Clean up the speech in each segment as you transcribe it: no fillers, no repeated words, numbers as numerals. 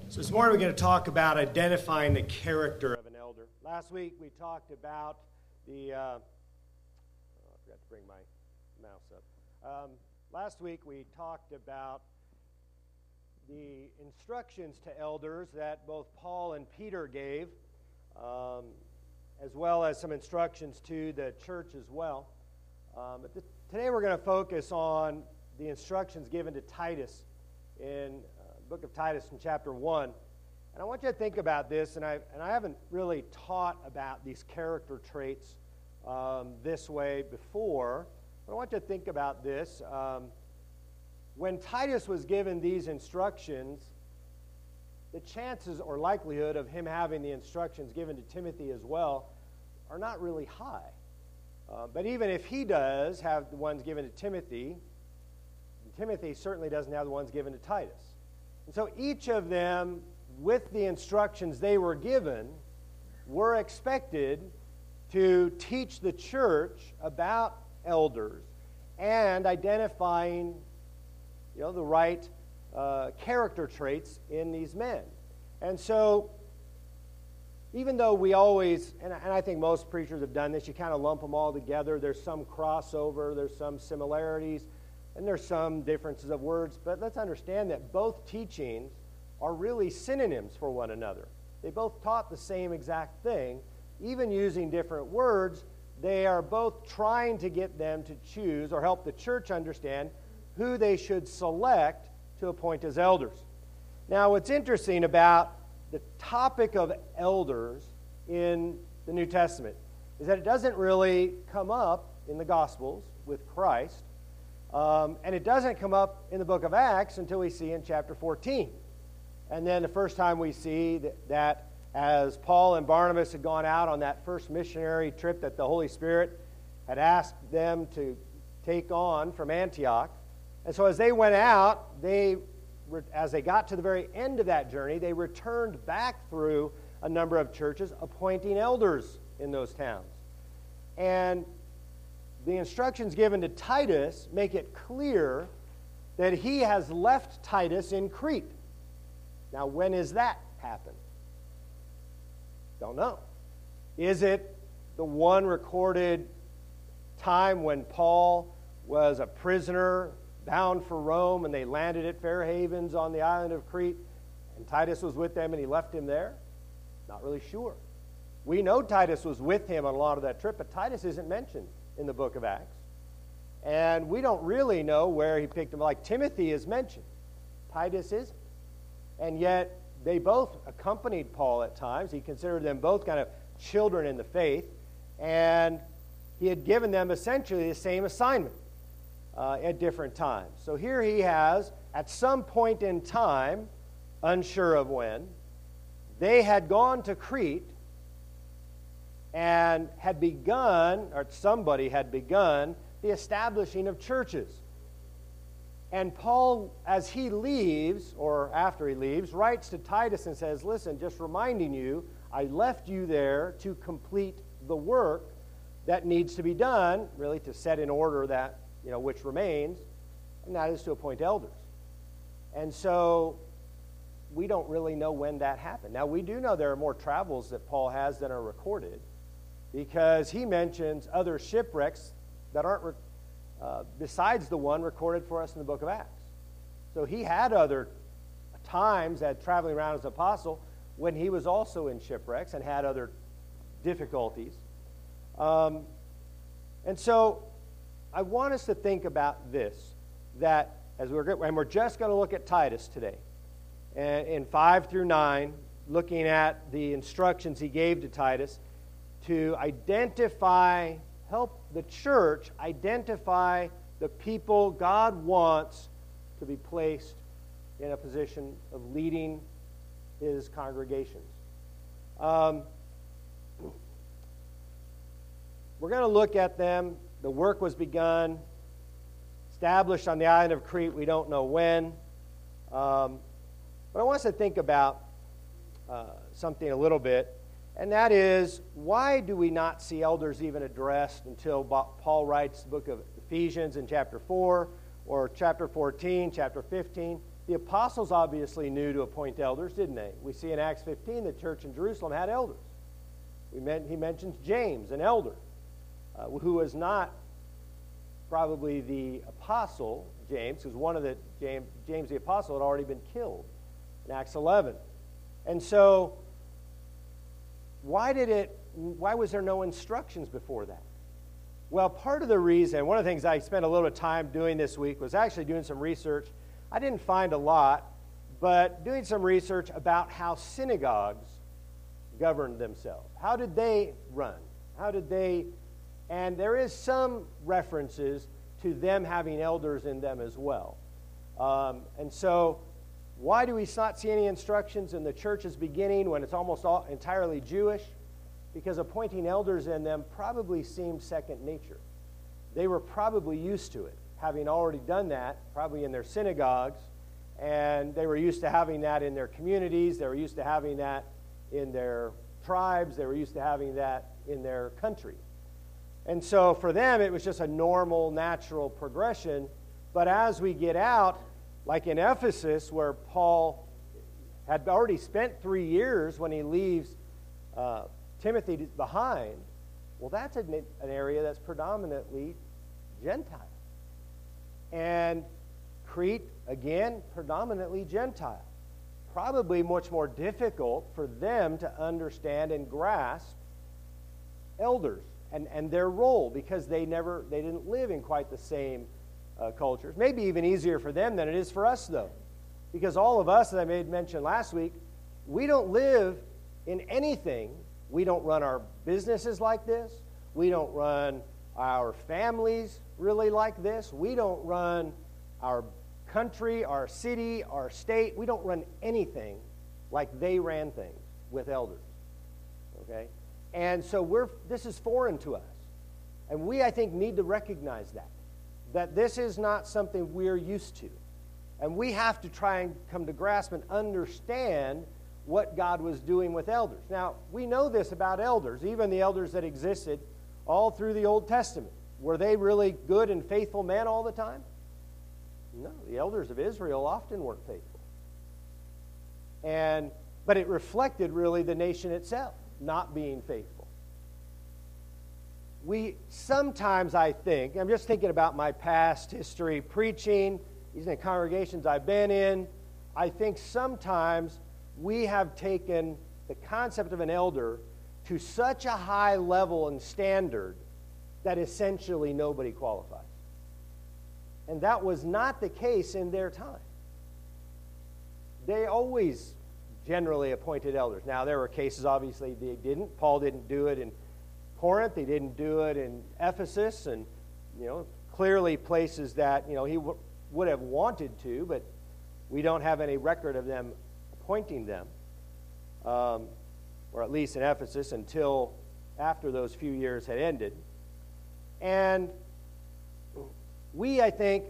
So this morning we're going to talk about identifying the character of an elder. Last week we talked about I forgot to bring my mouse up. Last week we talked about the instructions to elders that both Paul and Peter gave, as well as some instructions to the church as well. Today we're going to focus on the instructions given to Titus in the book of Titus in chapter 1. And I want you to think about this, and I haven't really taught about these character traits this way before, but I want you to think about this. When Titus was given these instructions, the chances or likelihood of him having the instructions given to Timothy as well are not really high. But even if he does have the ones given to Timothy, Timothy certainly doesn't have the ones given to Titus. And so each of them, with the instructions they were given, were expected to teach the church about elders and identifying, the right character traits in these men. And so, even though we always, and I think most preachers have done this, you kind of lump them all together. There's some crossover, there's some similarities, and there's some differences of words. But let's understand that both teachings are really synonyms for one another. They both taught the same exact thing. Even using different words, they are both trying to get them to choose or help the church understand who they should select to appoint as elders. Now, what's interesting about the topic of elders in the New Testament is that it doesn't really come up in the Gospels with Christ, and it doesn't come up in the book of Acts until we see in chapter 14. And then the first time we see that as Paul and Barnabas had gone out on that first missionary trip that the Holy Spirit had asked them to take on from Antioch. And so as they went out, as they got to the very end of that journey, they returned back through a number of churches, appointing elders in those towns. And the instructions given to Titus make it clear that he has left Titus in Crete. Now, when has that happened? Don't know. Is it the one recorded time when Paul was a prisoner bound for Rome and they landed at Fair Havens on the island of Crete and Titus was with them and he left him there? Not really sure. We know Titus was with him on a lot of that trip, but Titus isn't mentioned in the book of Acts. And we don't really know where he picked him. Like Timothy is mentioned. Titus isn't. And yet, they both accompanied Paul at times. He considered them both kind of children in the faith. And he had given them essentially the same assignment at different times. So here he has, at some point in time, unsure of when, they had gone to Crete and had begun, or somebody had begun, the establishing of churches. And Paul, as he leaves, or after he leaves, writes to Titus and says, listen, just reminding you, I left you there to complete the work that needs to be done, really to set in order that, which remains, and that is to appoint elders. And so we don't really know when that happened. Now, we do know there are more travels that Paul has than are recorded, because he mentions other shipwrecks that aren't besides the one recorded for us in the book of Acts. So he had other times at traveling around as an apostle when he was also in shipwrecks and had other difficulties. And so I want us to think about this, that and we're just going to look at Titus today. And in 5 through 9, looking at the instructions he gave to Titus to help the church identify the people God wants to be placed in a position of leading his congregations. We're going to look at them. The work was begun, established on the island of Crete. We don't know when. But I want us to think about something a little bit. And that is, why do we not see elders even addressed until Paul writes the book of Ephesians in chapter 4 or chapter 14, chapter 15? The apostles obviously knew to appoint elders, didn't they? We see in Acts 15 the church in Jerusalem had elders. He mentions James, an elder, who was not probably the apostle, James, because one of the James the apostle had already been killed in Acts 11. And so, why was there no instructions before that? Well, part of the reason, one of the things I spent a little bit of time doing this week was actually doing some research. I didn't find a lot, but doing some research about how synagogues governed themselves. How did they run? And there is some references to them having elders in them as well. And so, why do we not see any instructions in the church's beginning when it's almost entirely Jewish? Because appointing elders in them probably seemed second nature. They were probably used to it, having already done that, probably in their synagogues, and they were used to having that in their communities, they were used to having that in their tribes, they were used to having that in their country. And so for them, it was just a normal, natural progression. But as we get out, like in Ephesus, where Paul had already spent 3 years when he leaves Timothy behind, well, that's an area that's predominantly Gentile. And Crete, again, predominantly Gentile. Probably much more difficult for them to understand and grasp elders and their role, because they didn't live in quite the same cultures. Maybe even easier for them than it is for us, though. Because all of us, as I made mention last week, we don't live in anything. We don't run our businesses like this. We don't run our families really like this. We don't run our country, our city, our state. We don't run anything like they ran things with elders. Okay? And so this is foreign to us. And we, I think, need to recognize that this is not something we're used to. And we have to try and come to grasp and understand what God was doing with elders. Now, we know this about elders, even the elders that existed all through the Old Testament. Were they really good and faithful men all the time? No, the elders of Israel often weren't faithful. But it reflected really the nation itself not being faithful. We sometimes, I think, I'm just thinking about my past history preaching, these are the congregations I've been in, I think sometimes we have taken the concept of an elder to such a high level and standard that essentially nobody qualifies. And that was not the case in their time. They always generally appointed elders. Now, there were cases, obviously, they didn't. Paul didn't do it in Corinth. He didn't do it in Ephesus. And, clearly places that, he would have wanted to, but we don't have any record of them appointing them, or at least in Ephesus, until after those few years had ended. And we, I think,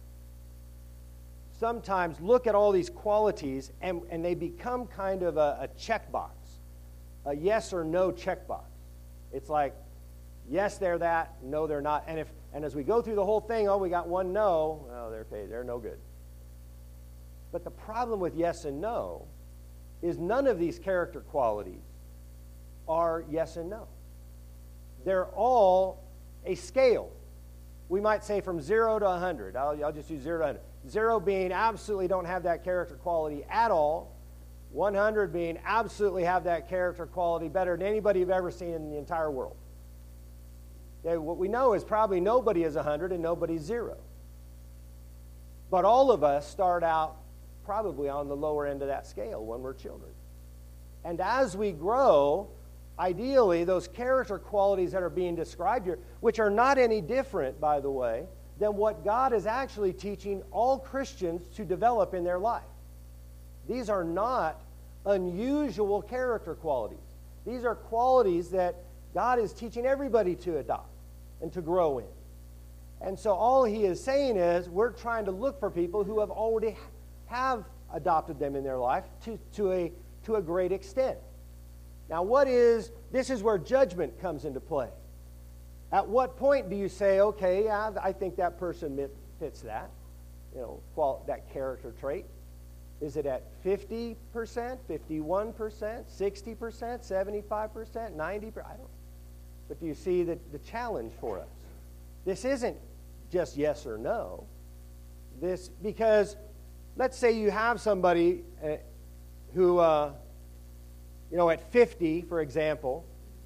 sometimes look at all these qualities and they become kind of a checkbox, a yes or no checkbox. It's like, yes, they're that, no, they're not. And as we go through the whole thing, we got one no, they're no good. But the problem with yes and no is none of these character qualities are yes and no. They're all a scale. We might say from 0 to 100. I'll just use 0 to 100. 0 being absolutely don't have that character quality at all. 100 being absolutely have that character quality better than anybody you've ever seen in the entire world. Okay, what we know is probably nobody is 100 and nobody's 0. But all of us start out probably on the lower end of that scale when we're children. And as we grow, ideally, those character qualities that are being described here, which are not any different, by the way, than what God is actually teaching all Christians to develop in their life. These are not unusual character qualities. These are qualities that God is teaching everybody to adopt and to grow in. And so all he is saying is we're trying to look for people who have already have adopted them in their life to a great extent. Now, this is where judgment comes into play. At what point do you say, okay, I think that person fits that, that character trait? Is it at 50%, 51%, 60%, 75%, 90%? I don't know. But do you see the challenge for us? This isn't just yes or no. Because let's say you have somebody who, at 50, for example,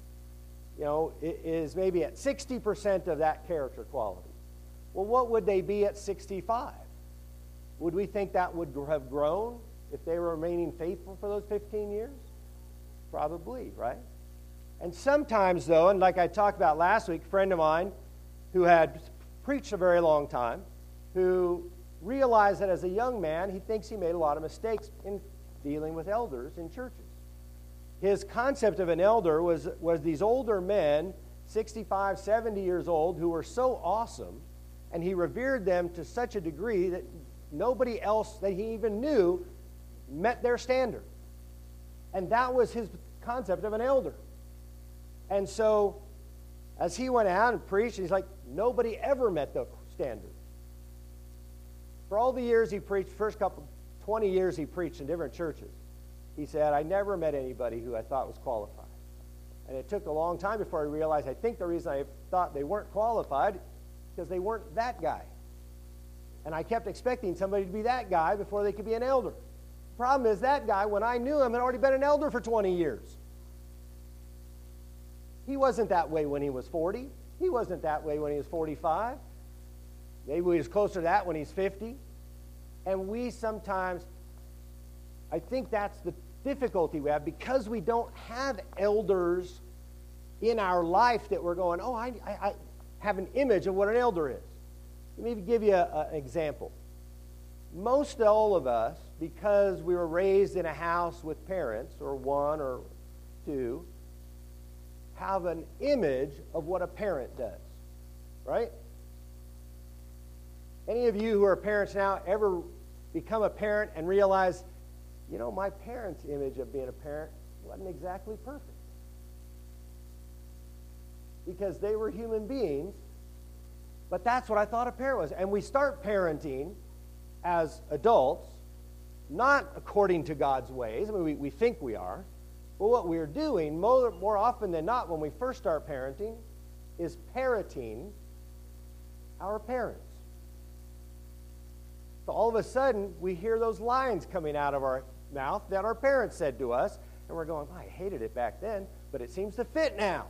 is maybe at 60% of that character quality. Well, what would they be at 65? Would we think that would have grown if they were remaining faithful for those 15 years? Probably, right? And sometimes, though, and like I talked about last week, a friend of mine who had preached a very long time, who realized that as a young man, he thinks he made a lot of mistakes in dealing with elders in churches. His concept of an elder was these older men, 65, 70 years old, who were so awesome, and he revered them to such a degree that nobody else that he even knew met their standard. And that was his concept of an elder. And so, as he went out and preached, he's like, nobody ever met the standard. For all the years he preached, first 20 years he preached in different churches, he said, I never met anybody who I thought was qualified. And it took a long time before I realized, I think the reason I thought they weren't qualified because they weren't that guy. And I kept expecting somebody to be that guy before they could be an elder. The problem is that guy, when I knew him, had already been an elder for 20 years. He wasn't that way when he was 40. He wasn't that way when he was 45. Maybe he was closer to that when he's 50. And we sometimes, I think that's the difficulty we have, because we don't have elders in our life that we're going, oh, I have an image of what an elder is. Let me give you an example. Most all of us, because we were raised in a house with parents, or one or two, have an image of what a parent does, right? Any of you who are parents now ever become a parent and realize, my parents' image of being a parent wasn't exactly perfect? Because they were human beings, but that's what I thought a parent was. And we start parenting as adults, not according to God's ways. I mean, we think we are. But what we're doing, more often than not, when we first start parenting, is parroting our parents. So all of a sudden, we hear those lines coming out of our mouth that our parents said to us, and we're going, I hated it back then, but it seems to fit now.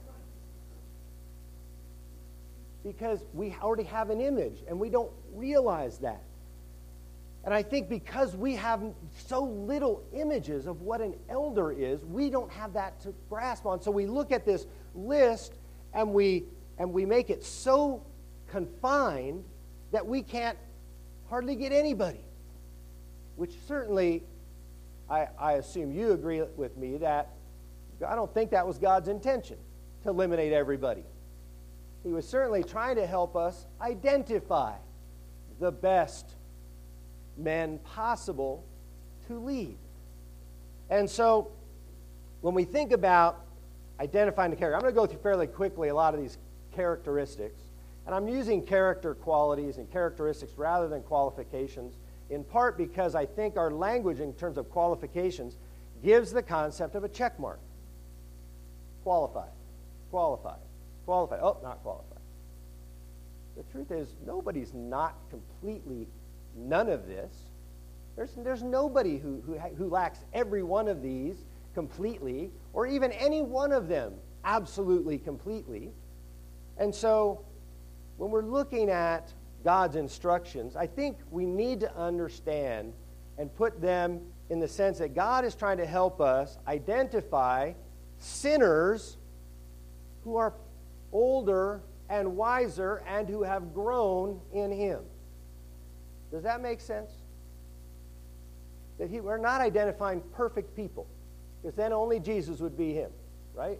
Because we already have an image, and we don't realize that. And I think because we have so little images of what an elder is, we don't have that to grasp on. So we look at this list, and we make it so confined that we can't hardly get anybody. Which certainly, I assume you agree with me that I don't think that was God's intention, to eliminate everybody. He was certainly trying to help us identify the best men possible to lead. And so, when we think about identifying the character, I'm going to go through fairly quickly a lot of these characteristics. And I'm using character qualities and characteristics rather than qualifications, in part because I think our language in terms of qualifications gives the concept of a check mark. Qualified, qualified, qualified. Oh, not qualified. The truth is, nobody's not completely none of this. There's nobody who lacks every one of these completely, or even any one of them absolutely completely. And so, when we're looking at God's instructions, I think we need to understand and put them in the sense that God is trying to help us identify sinners who are older and wiser and who have grown in Him. Does that make sense? That we're not identifying perfect people, because then only Jesus would be Him, right?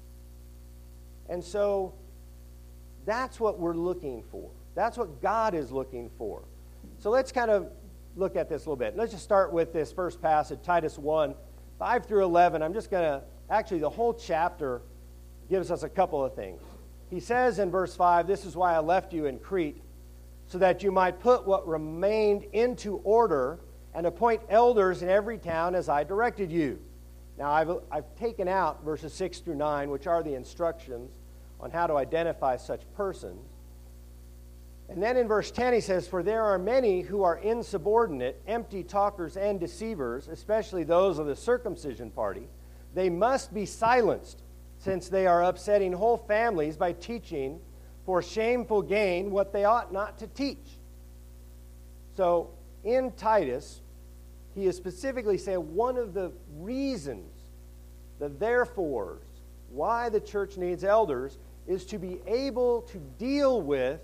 And so that's what we're looking for. That's what God is looking for. So let's kind of look at this a little bit. Let's just start with this first passage, Titus 1, 5 through 11. I'm just going to, actually the whole chapter gives us a couple of things. He says in verse 5, "This is why I left you in Crete, so that you might put what remained into order and appoint elders in every town as I directed you. Now, I've taken out verses 6 through 9, which are the instructions on how to identify such persons. And then in verse 10 he says, "For there are many who are insubordinate, empty talkers and deceivers, especially those of the circumcision party. They must be silenced, since they are upsetting whole families by teaching for shameful gain what they ought not to teach." So in Titus, he is specifically saying one of the reasons, the therefores, why the church needs elders is to be able to deal with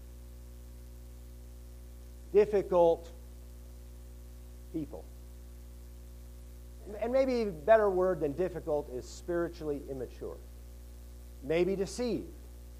difficult people. And maybe a better word than difficult is spiritually immature. Maybe deceived.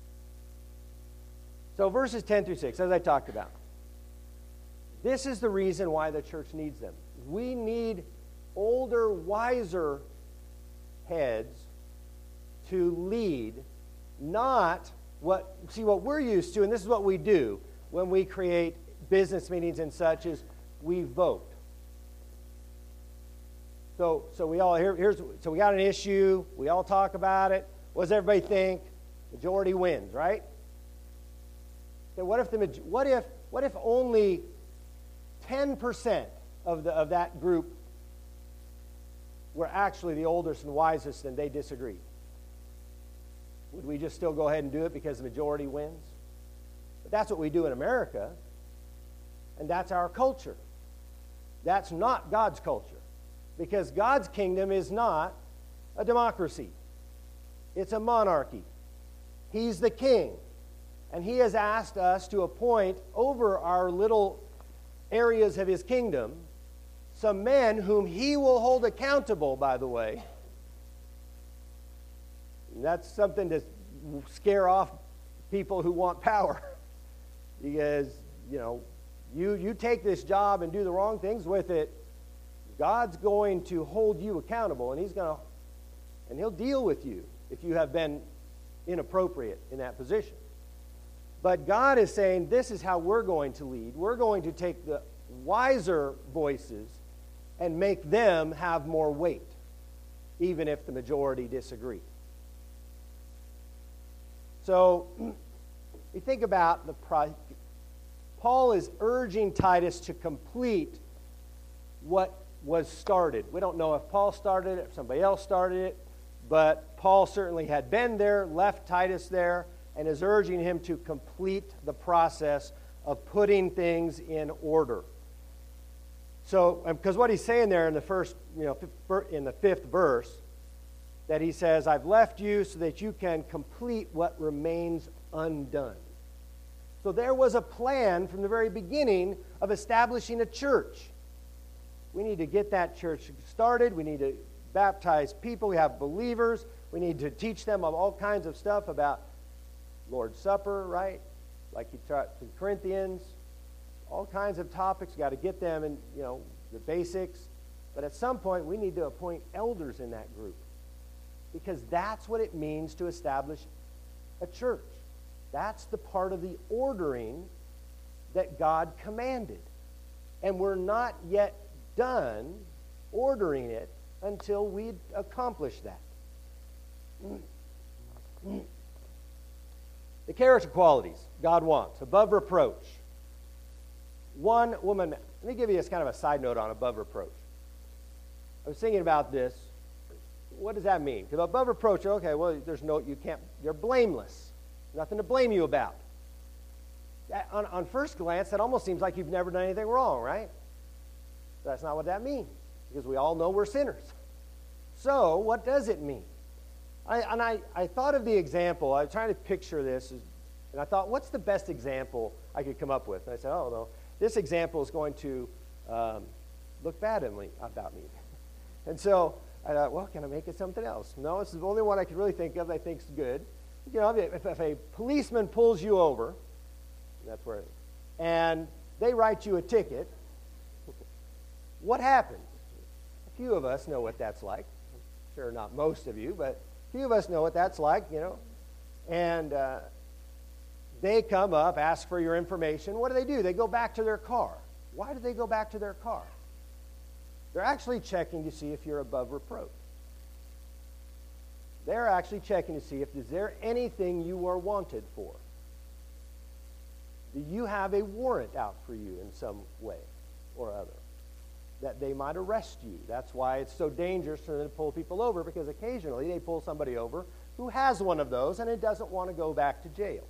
So verses 10 through 6, as I talked about. This is the reason why the church needs them. We need older, wiser heads to lead, not what we're used to, and this is what we do when we create business meetings and such, is we vote. So we all so we got an issue, we all talk about it. What does everybody think? Majority wins, right? So what if only 10% of that group were actually the oldest and wisest and they disagreed? Would we just still go ahead and do it because the majority wins? But that's what we do in America, and that's our culture. That's not God's culture, because God's kingdom is not a democracy. It's a monarchy. He's the king, and he has asked us to appoint over our little areas of his kingdom some men whom he will hold accountable, by the way. And that's something to scare off people who want power. Because, you take this job and do the wrong things with it, God's going to hold you accountable, and he'll deal with you if you have been inappropriate in that position. But God is saying, this is how we're going to lead. We're going to take the wiser voices and make them have more weight, even if the majority disagree. So, you think about Paul is urging Titus to complete what was started. We don't know if Paul started it, if somebody else started it, but Paul certainly had been there, left Titus there, and is urging him to complete the process of putting things in order. So, because what he's saying there in in the 5th verse, that he says, "I've left you so that you can complete what remains undone." So there was a plan from the very beginning of establishing a church. We need to get that church started. We need to baptize people. We have believers. We need to teach them of all kinds of stuff about Lord's Supper, right? Like he taught to Corinthians. All kinds of topics. You've got to get them in, the basics. But at some point, we need to appoint elders in that group, because that's what it means to establish a church. That's the part of the ordering that God commanded. And we're not yet done ordering it until we accomplish that. The character qualities God wants: above reproach. One woman. Let me give you kind of a side note on above reproach. I was thinking about this. What does that mean? Because above reproach, okay, well, you're blameless. Nothing to blame you about. On first glance, that almost seems like you've never done anything wrong, right? That's not what that means, because we all know we're sinners. So, what does it mean? I thought of the example. I was trying to picture this, and I thought, what's the best example I could come up with? And I said, oh, no, this example is going to look bad about me. And so I thought, well, can I make it something else? No, this is the only one I could really think of that I think is good. If a policeman pulls you over, and they write you a ticket, what happens? A few of us know what that's like. I'm sure not most of you, but a few of us know what that's like, And they come up, ask for your information. What do? They go back to their car. Why do they go back to their car? They're actually checking to see if you're above reproach. They're actually checking to see if is there anything you are wanted for. Do you have a warrant out for you in some way or other? That they might arrest you. That's why it's so dangerous for them to pull people over, because occasionally they pull somebody over who has one of those and it doesn't want to go back to jail.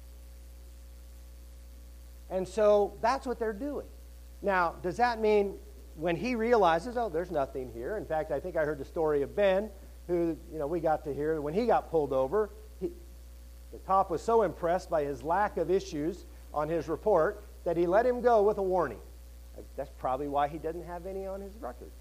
And so that's what they're doing. Now, does that mean when he realizes, oh, there's nothing here? In fact, I think I heard the story of Ben, who, we got to hear when he got pulled over, the cop was so impressed by his lack of issues on his report that he let him go with a warning. That's probably why he doesn't have any on his record.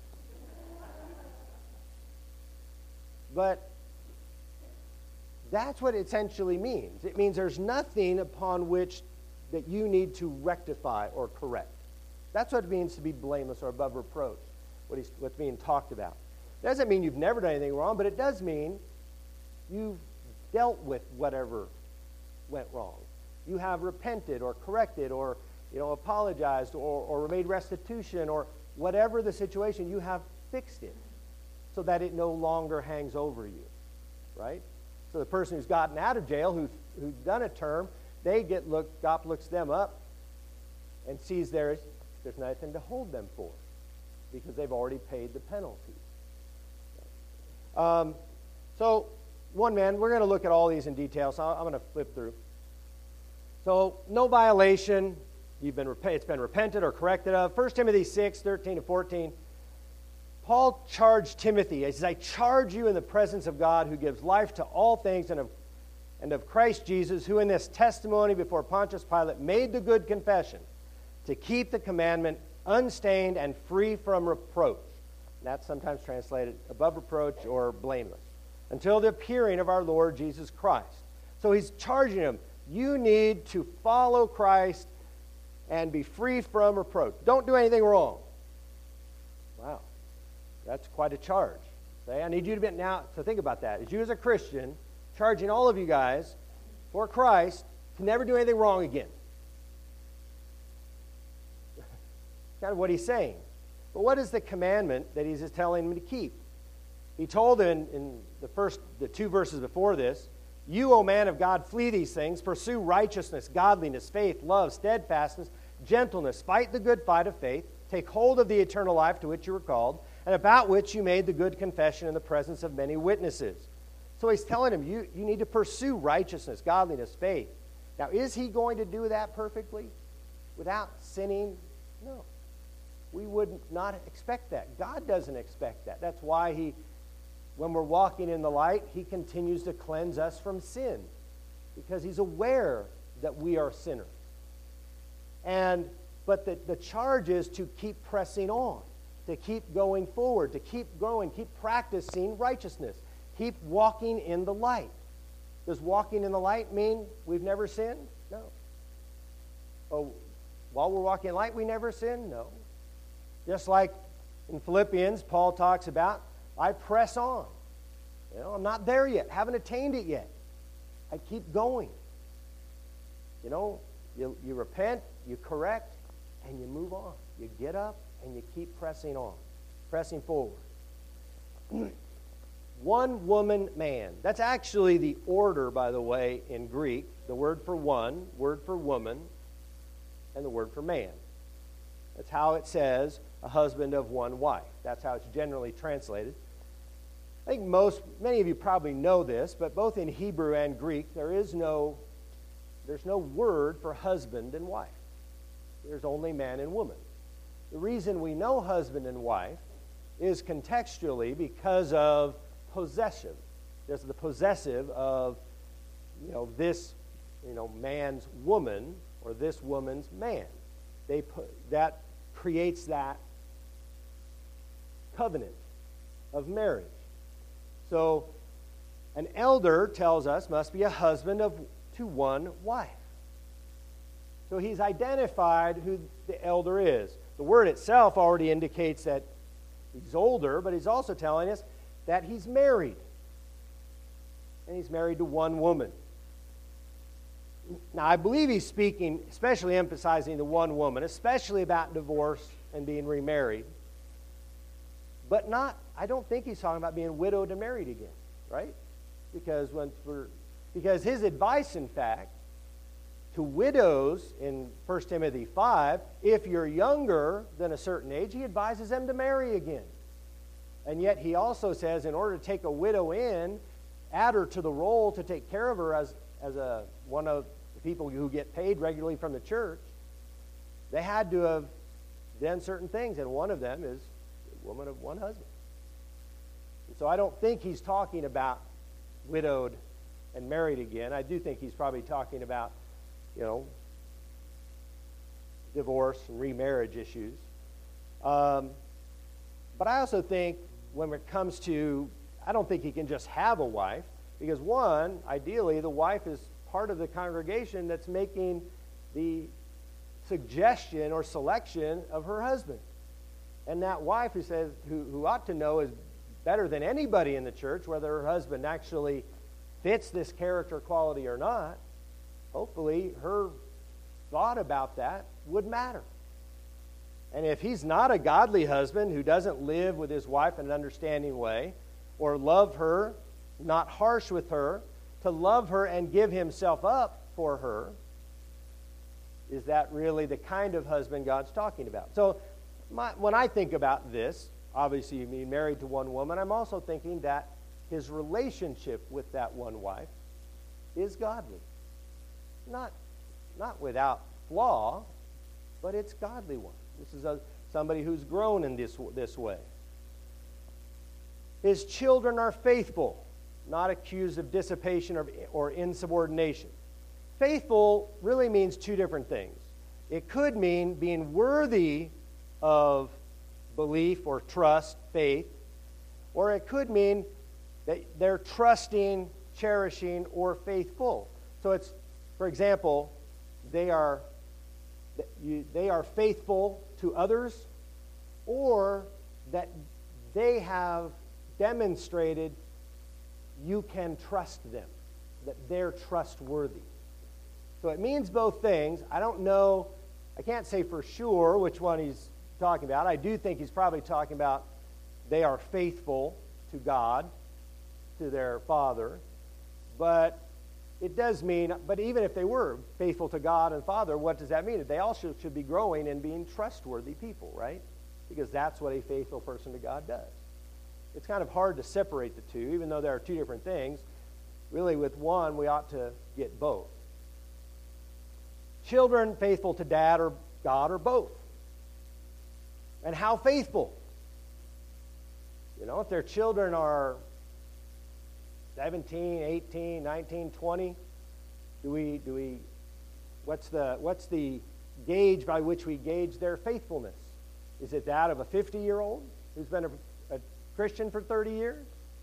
But that's what it essentially means. It means there's nothing upon which that you need to rectify or correct. That's what it means to be blameless or above reproach, what's being talked about. It doesn't mean you've never done anything wrong, but it does mean you've dealt with whatever went wrong. You have repented or corrected or apologized or made restitution or whatever the situation, you have fixed it so that it no longer hangs over you, right? So the person who's gotten out of jail, who's done a term, God looks them up and sees there's nothing to hold them for because they've already paid the penalty. So, we're going to look at all these in detail, so I'm going to flip through. So, no violation. It's been repented or corrected of. 1 Timothy 6, 13 to 14. Paul charged Timothy. He says, I charge you in the presence of God who gives life to all things and of Christ Jesus, who in this testimony before Pontius Pilate made the good confession to keep the commandment unstained and free from reproach. That's sometimes translated above reproach or blameless. Until the appearing of our Lord Jesus Christ. So he's charging him, you need to follow Christ and be free from reproach. Don't do anything wrong. Wow. That's quite a charge. I need you to think about that. As you as a Christian, charging all of you guys for Christ to never do anything wrong again. Kind of what he's saying. But what is the commandment that he's just telling him to keep? He told in the two verses before this, you, O man of God, flee these things, pursue righteousness, godliness, faith, love, steadfastness, gentleness, fight the good fight of faith, take hold of the eternal life to which you were called, and about which you made the good confession in the presence of many witnesses. So he's telling him, you need to pursue righteousness, godliness, faith. Now, is he going to do that perfectly without sinning? No. We would not expect that. God doesn't expect that. That's why when we're walking in the light, he continues to cleanse us from sin because he's aware that we are sinners. But the charge is to keep pressing on, to keep going forward, to keep growing, keep practicing righteousness, keep walking in the light. Does walking in the light mean we've never sinned? No. Oh, while we're walking in light, we never sin? No. Just like in Philippians, Paul talks about, I press on. I'm not there yet, haven't attained it yet. I keep going. You repent, you correct, and you move on. You get up and you keep pressing on, pressing forward. One woman, man. That's actually the order, by the way, in Greek. The word for one, word for woman, and the word for man. That's how it says a husband of one wife. That's how it's generally translated. I think many of you probably know this, but both in Hebrew and Greek, there's no word for husband and wife. There's only man and woman. The reason we know husband and wife is contextually because of possession. There's the possessive of, this, man's woman or this woman's man. That creates that covenant of marriage. So an elder tells us must be a husband to one wife. So he's identified who the elder is. The word itself already indicates that he's older, but he's also telling us that he's married. And he's married to one woman. Now, I believe he's speaking, especially emphasizing the one woman, especially about divorce and being remarried. but not, I don't think he's talking about being widowed and married again, right? Because his advice, in fact, to widows in 1 Timothy 5, if you're younger than a certain age, he advises them to marry again. And yet he also says in order to take a widow in, add her to the role to take care of her as one of the people who get paid regularly from the church, they had to have done certain things, and one of them is a woman of one husband. And so I don't think he's talking about widowed and married again. I do think he's probably talking about, divorce and remarriage issues. But I also think when it comes to, I don't think he can just have a wife, because one, ideally, the wife is part of the congregation that's making the suggestion or selection of her husband. And that wife who ought to know is better than anybody in the church whether her husband actually fits this character quality or not. Hopefully her thought about that would matter. And if he's not a godly husband who doesn't live with his wife in an understanding way, or love her, not harsh with her, to love her and give himself up for her, is that really the kind of husband God's talking about? So when I think about this, obviously being married to one woman, I'm also thinking that his relationship with that one wife is godly. Not without flaw, but it's godly one. This is somebody who's grown in this way. His children are faithful, not accused of dissipation or insubordination. Faithful really means two different things. It could mean being worthy of belief or trust, faith, or it could mean that they're trusting, cherishing, or faithful. So it's, for example, they are faithful to others, or that they have demonstrated you can trust them, that they're trustworthy. So it means both things. I don't know, I can't say for sure which one he's talking about. I do think he's probably talking about they are faithful to God, to their Father. But it does mean, but even if they were faithful to God and Father, what does that mean? They also should be growing and being trustworthy people, right? Because that's what a faithful person to God does. It's kind of hard to separate the two, even though there are two different things. Really, with one, we ought to get both. Children faithful to dad or God or both. And how faithful? If their children are 17, 18, 19, 20, what's the gauge by which we gauge their faithfulness? Is it that of a 50-year-old who's been a Christian for 30 years?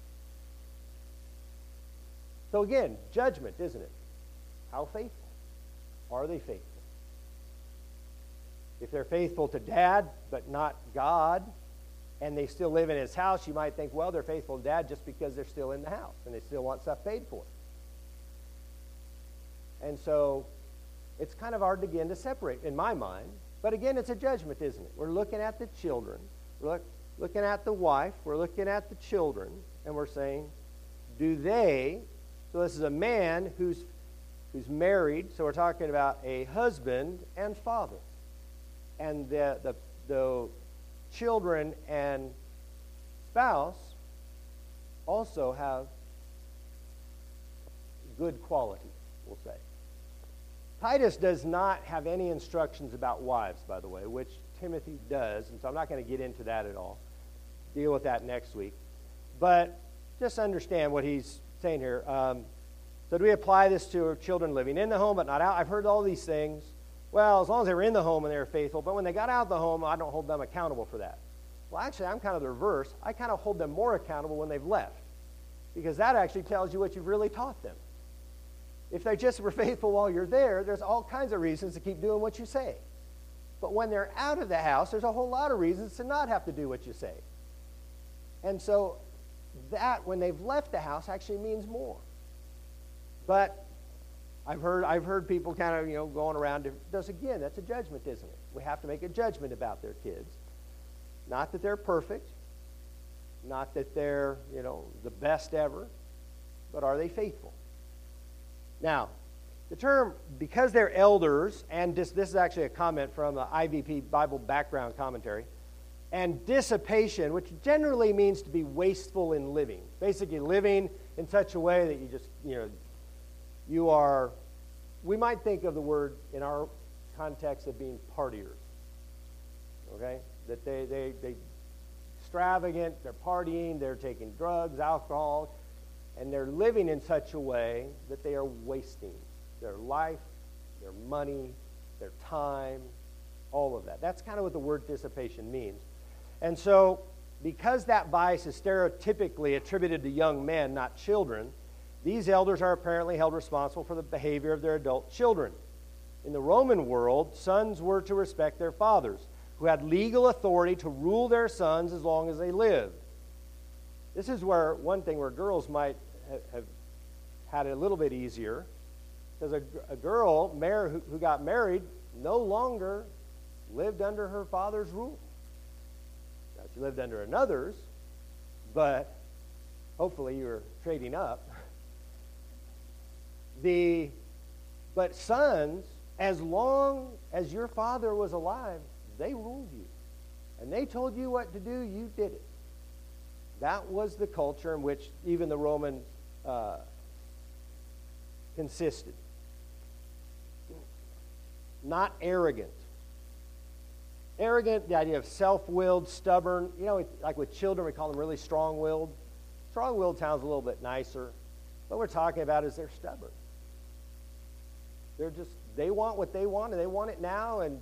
So again, judgment, isn't it? How faithful? Are they faithful? If they're faithful to dad, but not God, and they still live in his house, you might think, well, they're faithful to dad just because they're still in the house, and they still want stuff paid for. And so it's kind of hard to begin to separate, in my mind. But again, it's a judgment, isn't it? We're looking at the children. We're looking at the wife. We're looking at the children. And we're saying, do they... So this is a man who's married. So we're talking about a husband and father. And the children and spouse also have good quality, we'll say. Titus does not have any instructions about wives, by the way, which Timothy does, and so I'm not going to get into that at all. Deal with that next week. But just understand what he's saying here. So do we apply this to our children living in the home but not out? I've heard all these things. Well, as long as they were in the home and they were faithful, but when they got out of the home, I don't hold them accountable for that. Well, actually, I'm kind of the reverse. I kind of hold them more accountable when they've left, because that actually tells you what you've really taught them. If they just were faithful while you're there, there's all kinds of reasons to keep doing what you say. But when they're out of the house, there's a whole lot of reasons to not have to do what you say. And so that, when they've left the house, actually means more. But I've heard people kind of, going around. That's a judgment, isn't it? We have to make a judgment about their kids. Not that they're perfect, Not that they're, the best ever, but are they faithful? Now, the term, because they're elders, and this is actually a comment from the IVP Bible Background Commentary, and dissipation, which generally means to be wasteful in living. Basically living in such a way that you just, you are, we might think of the word in our context of being partiers. Okay? That they extravagant, they're partying, they're taking drugs, alcohol, and they're living in such a way that they are wasting their life, their money, their time, all of that. That's kind of what the word dissipation means. And so, because that vice is stereotypically attributed to young men, not children, these elders are apparently held responsible for the behavior of their adult children. In the Roman world, sons were to respect their fathers, who had legal authority to rule their sons as long as they lived. This is where one thing where girls might have had it a little bit easier, because a girl who got married no longer lived under her father's rule. Now, she lived under another's, but hopefully you were trading up. But sons, as long as your father was alive, they ruled you. And they told you what to do, you did it. That was the culture in which even the Roman consisted. Not arrogant. Arrogant, the idea of self-willed, stubborn. Like with children, we call them really strong-willed. Strong-willed sounds a little bit nicer. What we're talking about is they're stubborn. They want what they want, and they want it now, and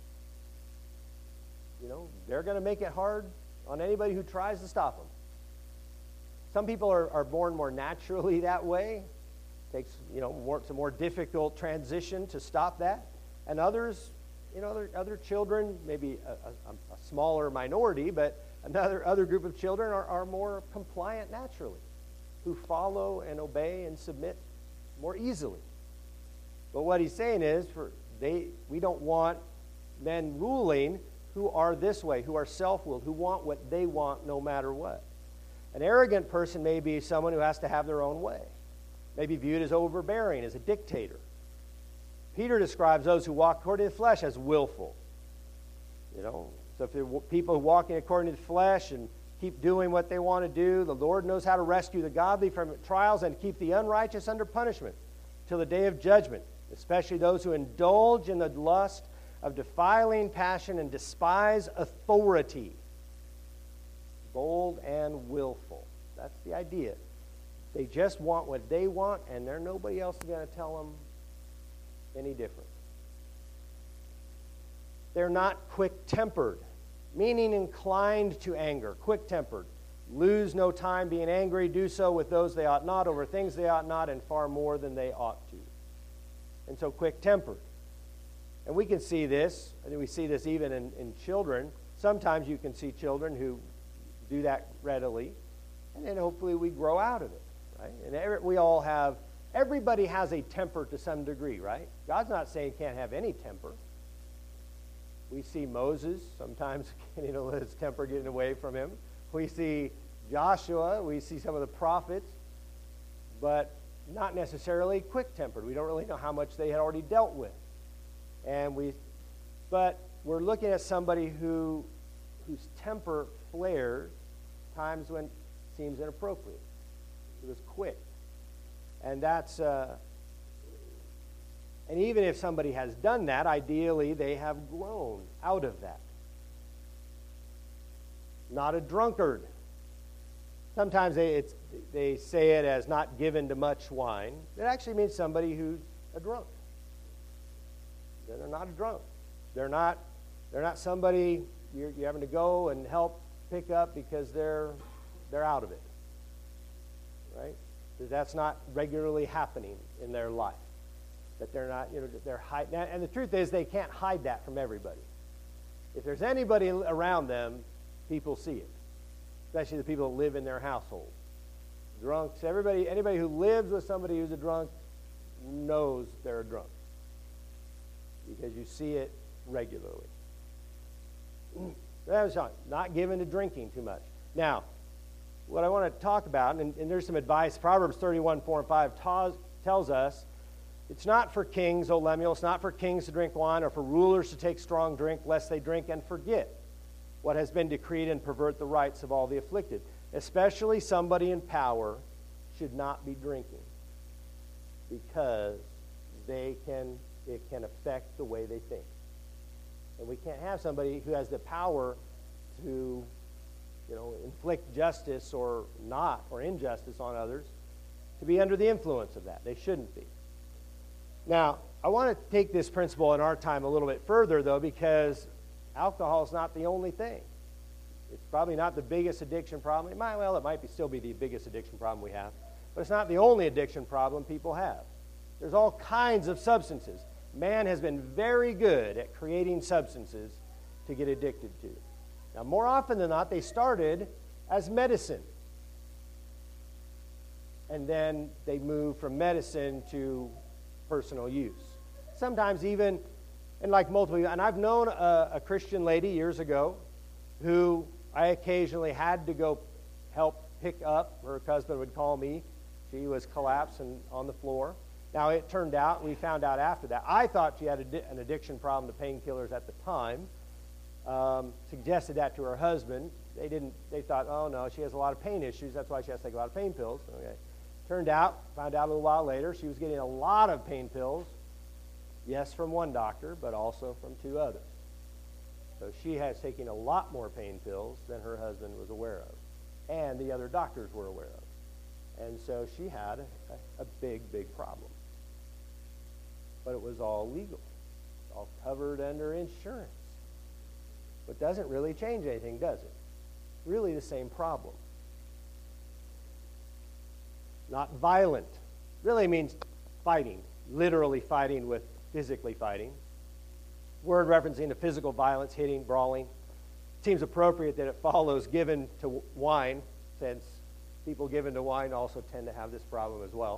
they're going to make it hard on anybody who tries to stop them. Some people are born more naturally that way. It takes some more difficult transition to stop that. And others, other children, maybe a smaller minority, but other group of children are more compliant naturally, who follow and obey and submit more easily. But what he's saying is, we don't want men ruling who are this way, who are self-willed, who want what they want no matter what. An arrogant person may be someone who has to have their own way, may be viewed as overbearing, as a dictator. Peter describes those who walk according to the flesh as willful. So if they're people walking according to the flesh and keep doing what they want to do, the Lord knows how to rescue the godly from trials and keep the unrighteous under punishment till the day of judgment, especially those who indulge in the lust of defiling passion and despise authority. Bold and willful. That's the idea. They just want what they want, and nobody else is going to tell them any different. They're not quick-tempered, meaning inclined to anger. Quick-tempered. Lose no time being angry. Do so with those they ought not, over things they ought not, and far more than they ought to. And so quick-tempered. And we can see this, and we see this even in children. Sometimes you can see children who do that readily, and then hopefully we grow out of it, right? And everybody has a temper to some degree, right? God's not saying you can't have any temper. We see Moses sometimes his temper getting away from him. We see Joshua, we see some of the prophets, but not necessarily quick-tempered. We don't really know how much they had already dealt with. But we're looking at somebody whose temper flares times when it seems inappropriate. It was quick. And that's, and even if somebody has done that, ideally they have grown out of that. Not a drunkard. Sometimes they say it as not given to much wine. It actually means somebody who's a drunk. They're not a drunk. They're not somebody you're having to go and help pick up because they're out of it. Right? Because that's not regularly happening in their life. That they're not, they're hiding. And the truth is, they can't hide that from everybody. If there's anybody around them, people see it. Especially the people that live in their household. Drunks, anybody who lives with somebody who's a drunk knows they're a drunk. Because you see it regularly. Not given to drinking too much. Now, what I want to talk about, and there's some advice. Proverbs 31, 4 and 5 tells us, it's not for kings, O Lemuel, it's not for kings to drink wine or for rulers to take strong drink, lest they drink and forget what has been decreed and pervert the rights of all the afflicted. Especially somebody in power should not be drinking, because it can affect the way they think. And we can't have somebody who has the power to, inflict justice or not, or injustice on others, to be under the influence of that. They shouldn't be. Now, I want to take this principle in our time a little bit further, though, because alcohol is not the only thing. It's probably not the biggest addiction problem. It might still be the biggest addiction problem we have, but it's not the only addiction problem people have. There's all kinds of substances. Man has been very good at creating substances to get addicted to. Now, more often than not, they started as medicine. And then they moved from medicine to personal use. Sometimes even, and I've known a Christian lady years ago who I occasionally had to go help pick up. Her husband would call me. She was collapsed and on the floor. Now, it turned out, we found out after that, I thought she had an addiction problem to painkillers at the time. Suggested that to her husband. They thought, oh no, she has a lot of pain issues, that's why she has to take a lot of pain pills. Okay. Found out a little while later, she was getting a lot of pain pills, yes, from one doctor, but also from two others. So she has taken a lot more pain pills than her husband was aware of, and the other doctors were aware of. And so she had a big, big problem. But it was all legal, all covered under insurance. But doesn't really change anything, does it? Really the same problem. Not violent. Really means fighting. Literally fighting with physically fighting. Word referencing to physical violence, hitting, brawling. It seems appropriate that it follows given to wine, since people given to wine also tend to have this problem as well.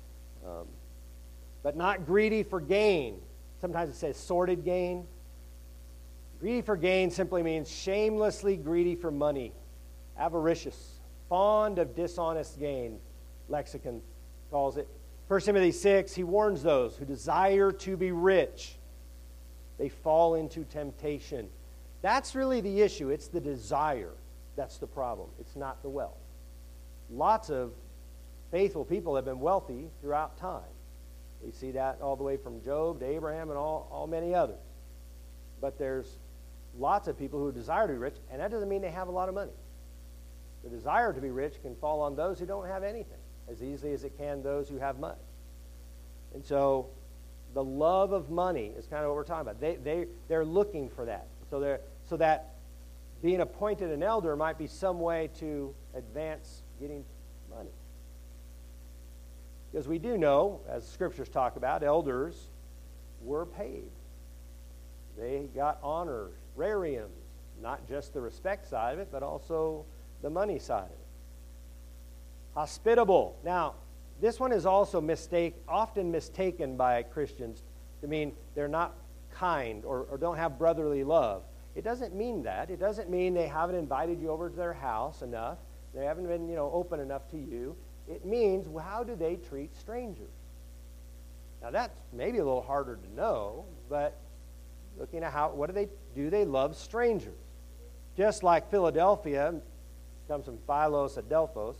But not greedy for gain. Sometimes it says sordid gain. Greedy for gain simply means shamelessly greedy for money, avaricious, fond of dishonest gain, lexicon calls it. 1 Timothy 6, he warns those who desire to be rich. They fall into temptation. That's really the issue. It's the desire that's the problem. It's not the wealth. Lots of faithful people have been wealthy throughout time. We see that all the way from Job to Abraham and all many others. But there's lots of people who desire to be rich, and that doesn't mean they have a lot of money. The desire to be rich can fall on those who don't have anything as easily as it can those who have much. And so the love of money is kind of what we're talking about. They're looking for that. So that being appointed an elder might be some way to advance getting money. Because we do know, as the scriptures talk about, elders were paid. They got honors, rariums, not just the respect side of it, but also the money side of it. Hospitable. Now, this one is also often mistaken by Christians to mean they're not kind or don't have brotherly love. It doesn't mean that. It doesn't mean they haven't invited you over to their house enough. They haven't been, open enough to you. It means, how do they treat strangers? Now, that's maybe a little harder to know, but looking at what do they love strangers? Just like Philadelphia comes from Philos Adelphos,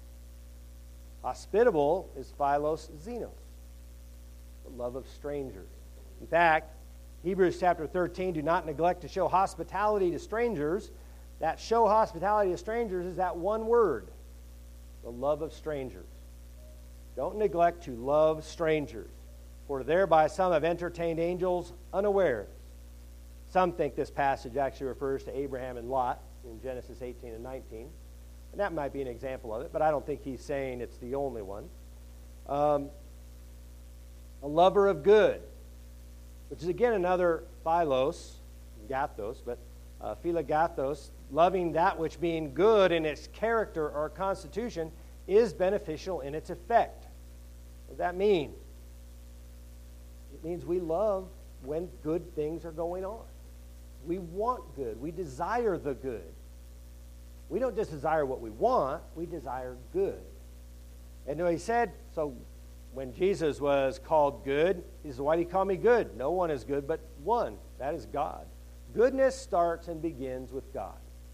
hospitable is Philos Xenos, the love of strangers. In fact, Hebrews chapter 13, do not neglect to show hospitality to strangers. That show hospitality to strangers is that one word, the love of strangers. Don't neglect to love strangers, for thereby some have entertained angels unawares. Some think this passage actually refers to Abraham and Lot in Genesis 18 and 19. And that might be an example of it, but I don't think he's saying it's the only one. A lover of good, which is again another philos, gathos, but philogathos, loving that which being good in its character or constitution is beneficial in its effect. What does that mean? It means we love when good things are going on. We want good. We desire the good. We don't just desire what we want, we desire good. And he said, so when Jesus was called good, he said, why do you call me good? No one is good but one, that is God. Goodness starts and begins with God.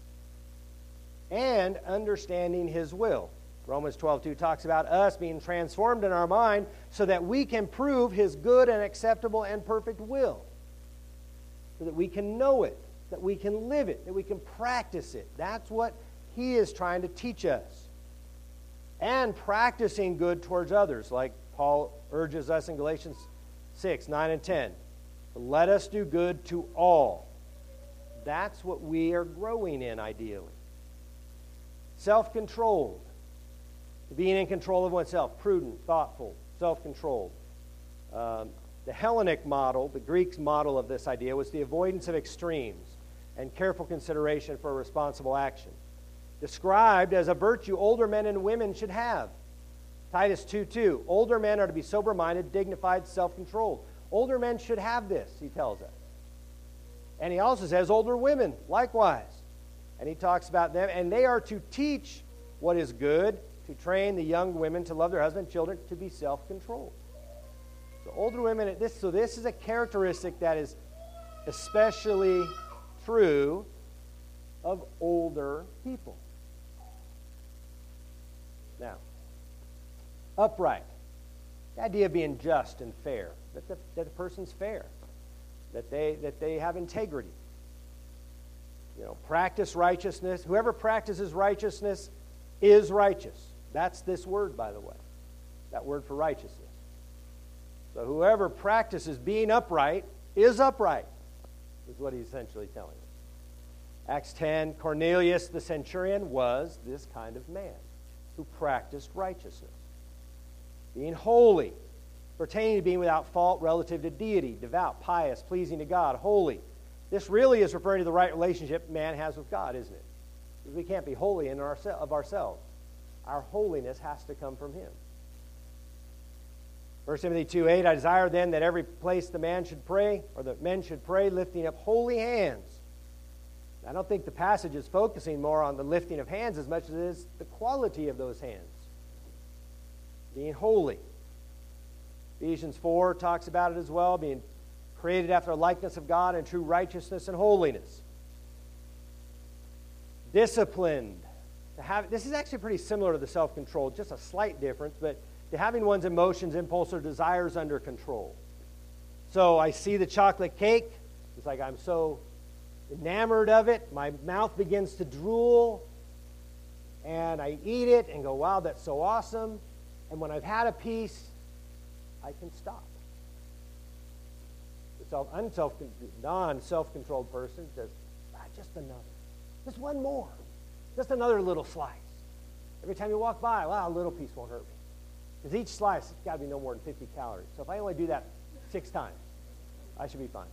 And understanding his will. Romans 12:2 talks about us being transformed in our mind so that we can prove his good and acceptable and perfect will. So that we can know it, that we can live it, that we can practice it. That's what he is trying to teach us. And practicing good towards others, like Paul urges us in Galatians 6:9 and 10. Let us do good to all. That's what we are growing in, ideally. Self-controlled. Being in control of oneself. Prudent, thoughtful, self-controlled. The Hellenic model, the Greek model of this idea, was the avoidance of extremes and careful consideration for responsible action. Described as a virtue older men and women should have. Titus 2:2. Older men are to be sober-minded, dignified, self-controlled. Older men should have this, he tells us. And he also says older women, likewise. And he talks about them, and they are to teach what is good, to train the young women to love their husband and children, to be self-controlled. So older women, this is a characteristic that is especially true of older people. Now, upright. The idea of being just and fair, that the person's fair, that they have integrity. Practice righteousness. Whoever practices righteousness is righteous. That's this word, by the way. That word for righteousness. So whoever practices being upright is upright, is what he's essentially telling us. Acts 10, Cornelius the centurion was this kind of man who practiced righteousness. Being holy, pertaining to being without fault relative to deity, devout, pious, pleasing to God, holy. This really is referring to the right relationship man has with God, isn't it? Because we can't be holy of ourselves. Our holiness has to come from him. 1 Timothy 2:8, I desire then that every place the man should pray, or the men should pray, lifting up holy hands. I don't think the passage is focusing more on the lifting of hands as much as it is the quality of those hands. Being holy. Ephesians 4 talks about it as well, being created after the likeness of God in true righteousness and holiness. Disciplined. This is actually pretty similar to the self-control, just a slight difference, but to having one's emotions, impulse, or desires under control. So I see the chocolate cake. It's like I'm so enamored of it. My mouth begins to drool. And I eat it and go, wow, that's so awesome. And when I've had a piece, I can stop. The non-self-controlled person says, just another. Just one more. Just another little slice. Every time you walk by, wow, a little piece won't hurt me. Because each slice has got to be no more than 50 calories. So if I only do that 6 times, I should be fine.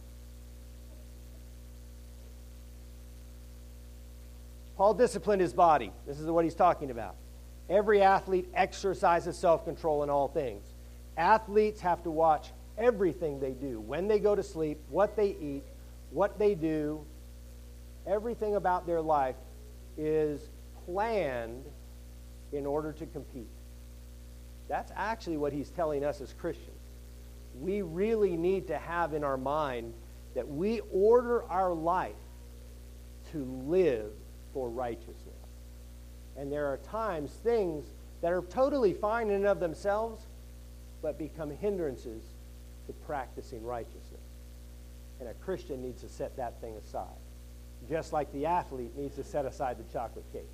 Paul disciplined his body. This is what he's talking about. Every athlete exercises self-control in all things. Athletes have to watch everything they do, when they go to sleep, what they eat, what they do. Everything about their life is planned in order to compete. That's actually what he's telling us as Christians. We really need to have in our mind that we order our life to live for righteousness. And there are times things that are totally fine in and of themselves, but become hindrances to practicing righteousness. And a Christian needs to set that thing aside, just like the athlete needs to set aside the chocolate cake.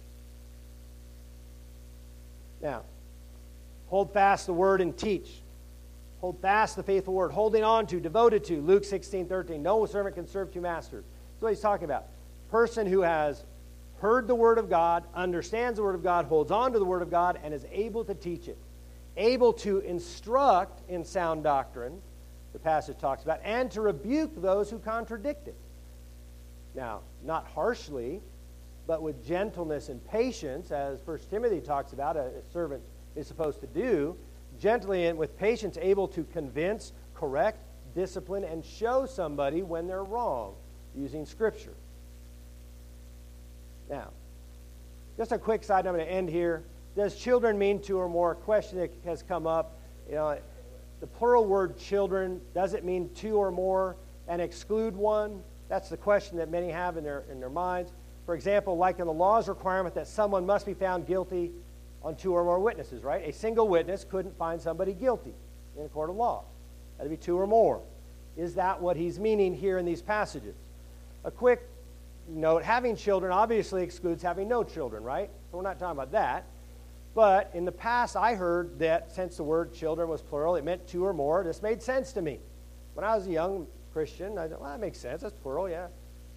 Now, hold fast the word and teach. Hold fast the faithful word. Holding on to, devoted to. Luke 16:13. No servant can serve 2 masters. That's what he's talking about. Person who has heard the word of God, understands the word of God, holds on to the word of God, and is able to teach it. Able to instruct in sound doctrine, the passage talks about, and to rebuke those who contradict it. Now, not harshly, but with gentleness and patience, as 1 Timothy talks about, a servant is supposed to do, gently and with patience able to convince, correct, discipline, and show somebody when they're wrong, using Scripture. Now, Just a quick side, I'm going to end here. Does children mean two or more? A question that has come up. The plural word children, does it mean two or more and exclude one? That's the question that many have in their minds. For example, like in the law's requirement that someone must be found guilty on two or more witnesses, right? A single witness couldn't find somebody guilty in a court of law. That would be two or more. Is that what he's meaning here in these passages? A quick note, having children obviously excludes having no children, right? So we're not talking about that. But in the past, I heard that since the word children was plural, it meant two or more. This made sense to me. When I was a young Christian, I thought, well, that makes sense. That's plural, yeah.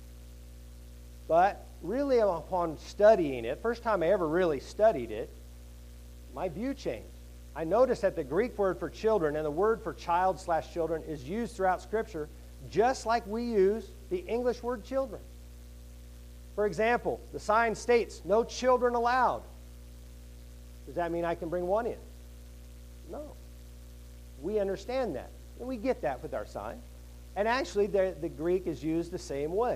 But really, upon studying it, first time I ever really studied it, my view changed. I noticed that the Greek word for children and the word for child/children is used throughout Scripture just like we use the English word children. For example, the sign states, no children allowed. Does that mean I can bring one in? No. We understand that, and we get that with our sign. And actually, the Greek is used the same way.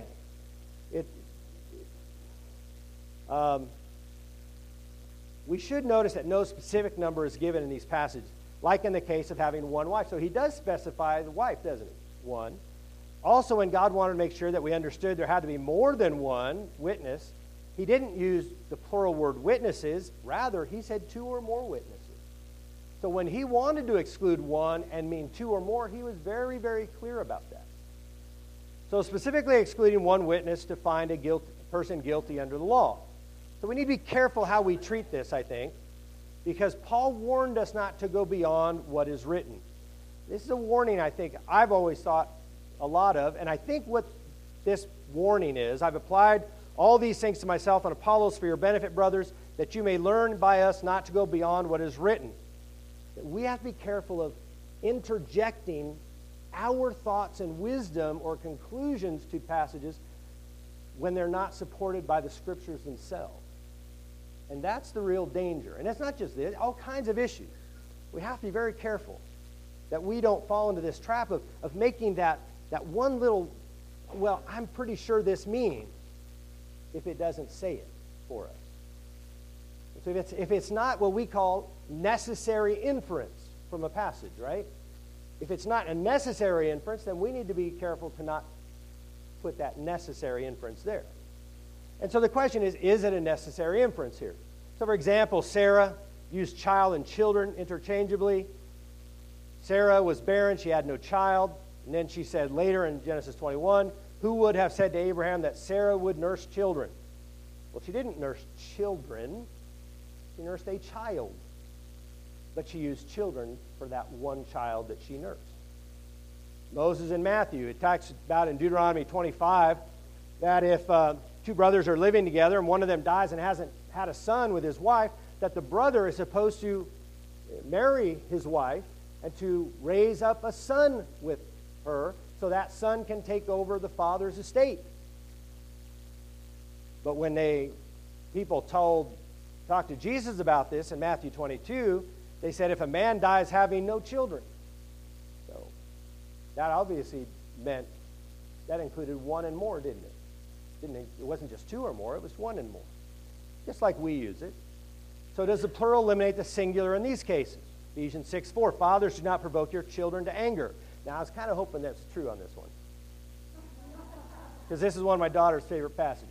We should notice that no specific number is given in these passages, like in the case of having one wife. So he does specify the wife, doesn't he? One. Also, when God wanted to make sure that we understood there had to be more than one witness, he didn't use the plural word witnesses. Rather, he said two or more witnesses. So when he wanted to exclude one and mean two or more, he was very, very clear about that. So specifically excluding one witness to find a person guilty under the law. So we need to be careful how we treat this, I think, because Paul warned us not to go beyond what is written. This is a warning, I think, I've always thought a lot of, and I think what this warning is, I've applied all these things to myself and Apollos for your benefit, brothers, that you may learn by us not to go beyond what is written. We have to be careful of interjecting our thoughts and wisdom or conclusions to passages when they're not supported by the Scriptures themselves. And that's the real danger. And it's not just this, all kinds of issues. We have to be very careful that we don't fall into this trap of making that one little, well, I'm pretty sure this means, if it doesn't say it for us. So if it's not what we call necessary inference from a passage, right? If it's not a necessary inference, then we need to be careful to not put that necessary inference there. And so the question is it a necessary inference here? So for example, Sarah used child and children interchangeably. Sarah was barren, she had no child. And then she said later in Genesis 21, who would have said to Abraham that Sarah would nurse children? Well, she didn't nurse children. She nursed a child. But she used children for that one child that she nursed. Moses and Matthew, it talks about in Deuteronomy 25 that if two brothers are living together and one of them dies and hasn't had a son with his wife, that the brother is supposed to marry his wife and to raise up a son with her so that son can take over the father's estate. But when people talked to Jesus about this in Matthew 22, they said if a man dies having no children. So that obviously meant that included one and more, didn't it? It wasn't just two or more, it was one and more. Just like we use it. So does the plural eliminate the singular in these cases? Ephesians 6:4, fathers, do not provoke your children to anger. Now, I was kind of hoping that's true on this one. Because this is one of my daughter's favorite passages.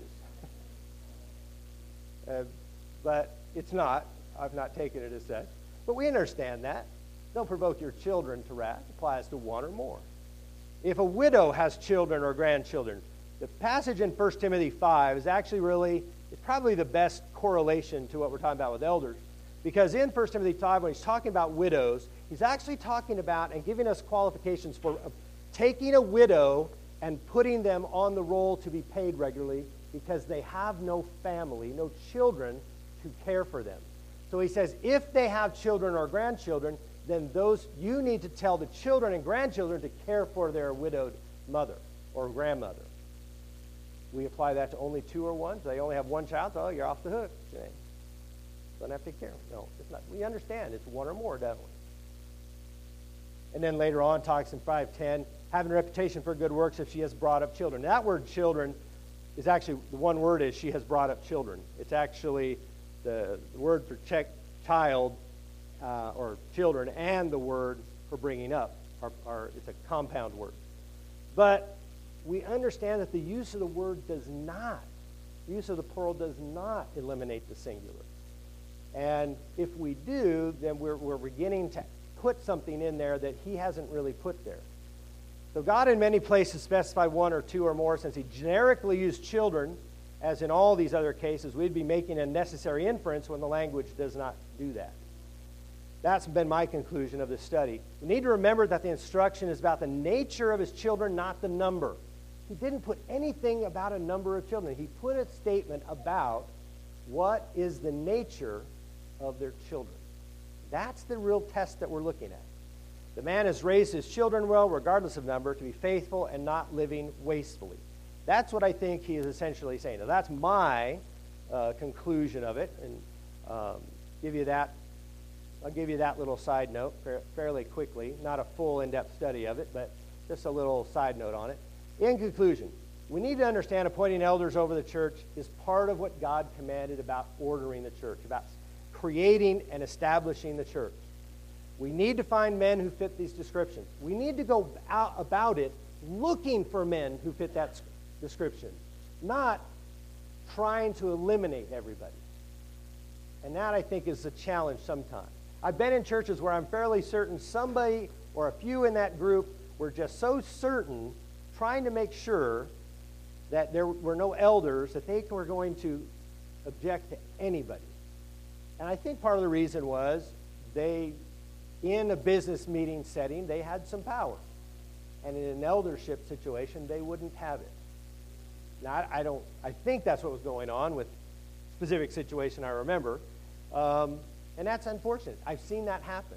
But it's not. I've not taken it as such. But we understand that. Don't provoke your children to wrath. It applies to one or more. If a widow has children or grandchildren, the passage in 1 Timothy 5 is actually it's probably the best correlation to what we're talking about with elders. Because in 1 Timothy 5, when he's talking about widows, he's actually talking about and giving us qualifications for taking a widow and putting them on the roll to be paid regularly because they have no family, no children to care for them. So he says, if they have children or grandchildren, then you need to tell the children and grandchildren to care for their widowed mother or grandmother. We apply that to only two or one. So they only have one child, so you're off the hook. Okay. Don't have to take care of them. No, it's not. We understand it's one or more, don't we? And then later on talks in 5:10, having a reputation for good works if she has brought up children. That word children is actually, the one word is she has brought up children. It's actually the word for child or children and the word for bringing up. It's a compound word. But we understand that the use of the word does not, the use of the plural does not eliminate the singular. And if we do, then we're beginning to put something in there that he hasn't really put there. So God in many places specified one or two or more. Since he generically used children, as in all these other cases, we'd be making a necessary inference when the language does not do that. That's been my conclusion of this study. We need to remember that the instruction is about the nature of his children, not the number. He didn't put anything about a number of children. He put a statement about what is the nature of their children. That's the real test that we're looking at. The man has raised his children well, regardless of number, to be faithful and not living wastefully. That's what I think he is essentially saying. Now, that's my conclusion of it, and I'll give you that little side note fairly quickly. Not a full in-depth study of it, but just a little side note on it. In conclusion, we need to understand appointing elders over the church is part of what God commanded about ordering the church, about creating and establishing the church. We need to find men who fit these descriptions. We need to go out about it looking for men who fit that description, not trying to eliminate everybody. And that, I think, is a challenge sometimes. I've been in churches where I'm fairly certain somebody or a few in that group were just so certain, trying to make sure that there were no elders, that they were going to object to anybody. And I think part of the reason was in a business meeting setting, they had some power. And in an eldership situation, they wouldn't have it. Now, I think that's what was going on with a specific situation I remember. And that's unfortunate. I've seen that happen.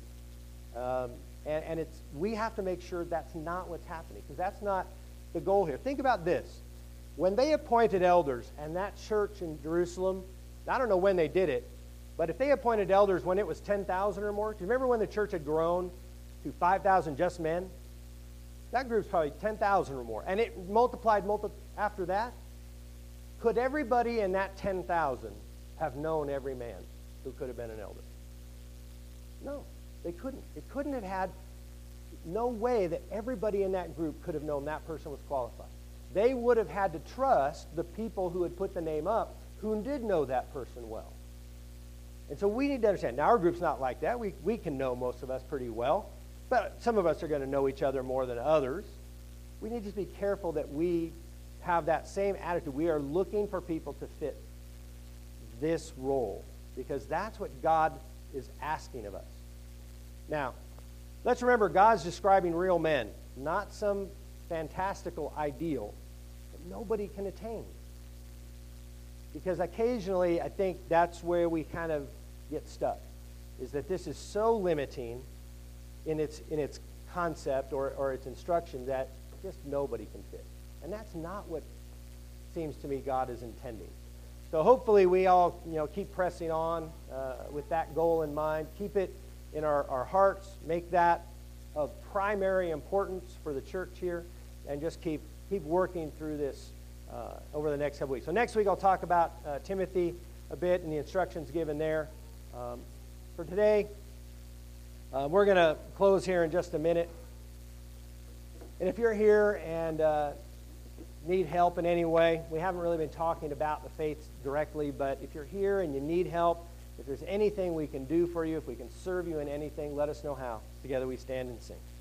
And we have to make sure that's not what's happening, because that's not the goal here. Think about this. When they appointed elders, and that church in Jerusalem, I don't know when they did it, but if they appointed elders when it was 10,000 or more, do you remember when the church had grown to 5,000 just men? That group's probably 10,000 or more. And it multiplied after that. Could everybody in that 10,000 have known every man who could have been an elder? No, they couldn't. It couldn't have had no way that everybody in that group could have known that person was qualified. They would have had to trust the people who had put the name up, who did know that person well. And so we need to understand. Now, our group's not like that. We can know most of us pretty well, but some of us are going to know each other more than others. We need to be careful that we have that same attitude. We are looking for people to fit this role, because that's what God is asking of us. Now, let's remember, God's describing real men, not some fantastical ideal that nobody can attain. Because occasionally, I think that's where we kind of get stuck, is that this is so limiting in its concept or its instruction that just nobody can fit. And that's not what seems to me God is intending. So hopefully we all keep pressing on with that goal in mind. Keep it in our hearts. Make that of primary importance for the church here, and just keep working through this over the next couple weeks. So next week I'll talk about Timothy a bit and the instructions given there. For today, we're going to close here in just a minute. And if you're here and need help in any way, we haven't really been talking about the faith directly, but if you're here and you need help, if there's anything we can do for you, if we can serve you in anything, let us know how. Together we stand and sing.